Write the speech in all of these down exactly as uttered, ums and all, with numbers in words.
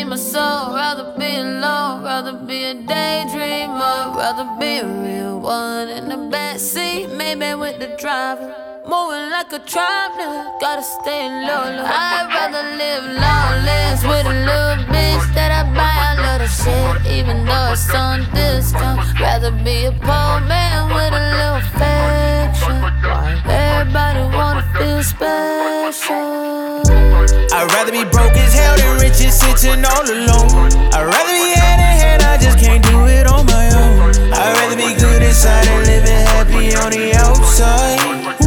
be my soul, rather be alone, rather be a daydreamer, rather be a real one in the backseat, maybe with the driver. Moving like a traveler, gotta stay low, low. I'd rather live loneless with a little bitch that I buy a little shit, even though it's on discount. Rather be a poor man with a little affection. Everybody wanna feel special. I'd rather be broke as hell than rich and sitting all alone. I'd rather be hand in hand, I just can't do it on my own. I'd rather be good inside and living happy on the outside.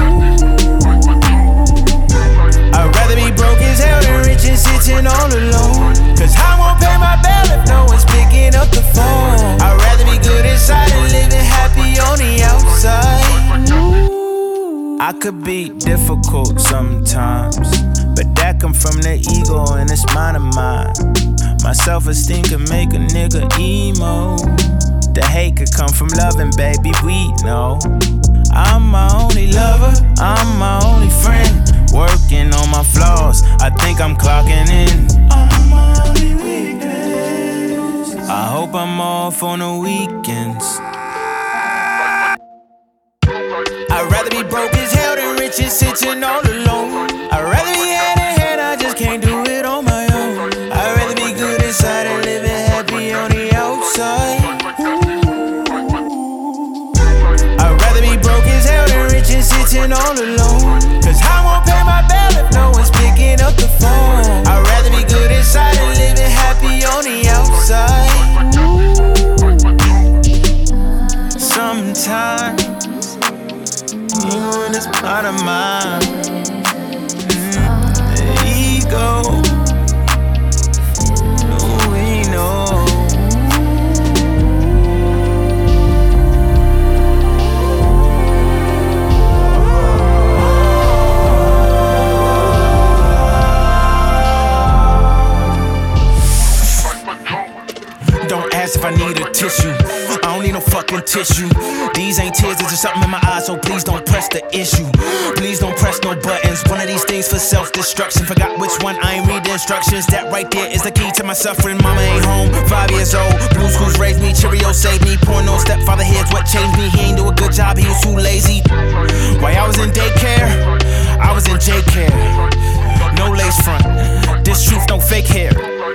I'd rather be broke as hell than rich and sitting all alone. Cause I won't pay my bill if no one's picking up the phone. I'd rather be good inside and living happy on the outside. I could be difficult sometimes, but that come from the ego and it's mine of mine. My self-esteem can make a nigga emo. The hate could come from loving, baby, we know. I'm my only lover, I'm my only friend. Working on my flaws, I think I'm clocking in. I'm my only weakness. I hope I'm off on the weekends. I'd rather be broke as hell than rich and sitting all alone. I'd rather be hand in hand, I just can't do it on my own. I'd rather be good inside and living happy on the outside. I'd rather be broke as hell than rich and sitting all alone. Cause I won't pay my bill if no one's picking up the phone. I'd rather be good inside and living happy on the outside. Sometimes, even when it's part of mine, mm, the ego, oh, we know. Don't ask if I need a tissue. I don't need no fucking tissue. These ain't tears, it's just something in my eyes, so please don't press the issue. Please don't press no buttons. One of these things for self-destruction. Forgot which one, I ain't read the instructions. That right there is the key to my suffering. Mama ain't home, five years old. Blue schools raised me, Cheerios saved me. Porno stepfather here's what changed me. He ain't do a good job, he was too lazy. While I was in daycare, I was in J care. No lace front, this truth, no fake hair.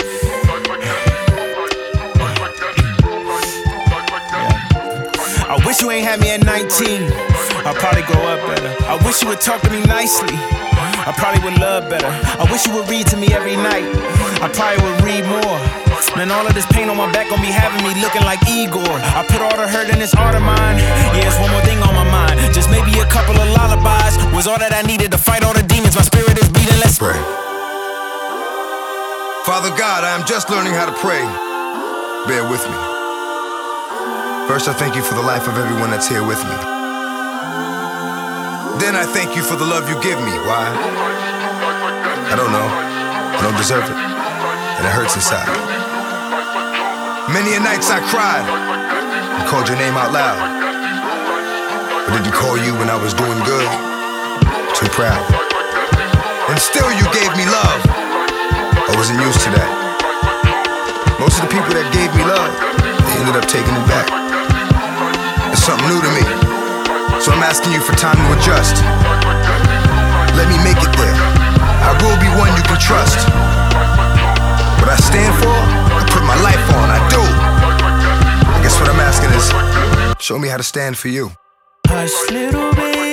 I wish you ain't had me at nineteen. I'll probably grow up better. I wish you would talk to me nicely. I probably would love better. I wish you would read to me every night. I probably would read more. Man, all of this pain on my back gon' be having me looking like Igor. I put all the hurt in this art of mine. Yeah, it's one more thing on my mind. Just maybe a couple of lullabies was all that I needed to fight all the demons. My spirit is beating, let's pray. Father God, I am just learning how to pray. Bear with me. First, I thank you for the life of everyone that's here with me. Then I thank you for the love you give me. Why? I don't know. I don't deserve it. And it hurts inside. Many a nights I cried and called your name out loud. I didn't call you when I was doing good. Too proud. And still you gave me love. I wasn't used to that. Most of the people that gave me love, they ended up taking it back. It's something new to me, so I'm asking you for time to adjust. Let me make it there. I will be one you can trust. What I stand for, I put my life on, I do. I guess what I'm asking is, show me how to stand for you. Hush, little baby.